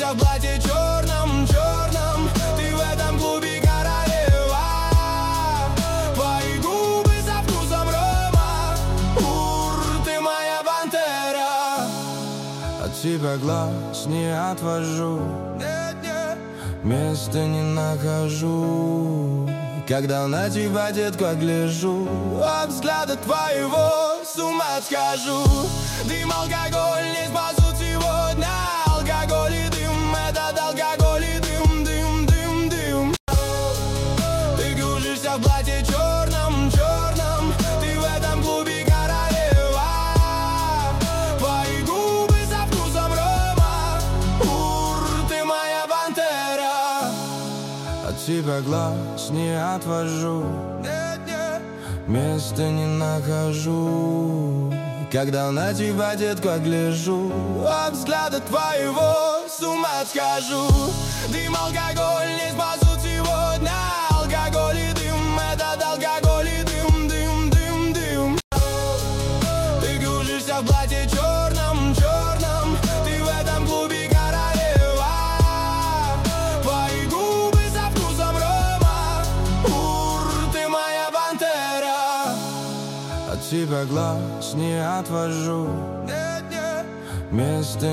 кружишься в платье черном, черном. Ты в этом клубе королева. Твои губы со вкусом рома. Ты моя пантера. От тебя глаз не отвожу, места не нахожу. Когда на тебя, детка, гляжу, от взгляда твоего с ума схожу. Дым, алкоголь не спасут сегодня. Алкоголь и дым, этот алкоголь и дым, дым, дым, дым. Ты кружишься в платье черном, черном. Ты в этом клубе королева. Твои губы со вкусом рома. Ты моя пантера. От тебя глаз не отвожу, места не нахожу. Когда на тебя, детка, гляжу, от взгляда твоего с ума схожу. Дым, алкоголь не спасут сегодня. Алкоголь и дым, этот алкоголь и дым, дым, дым, дым. Ты кружишься в платье черном, черном. Ты в этом клубе королева. Твои губы со вкусом рома. Ты моя пантера. От тебя глаз не отвожу, места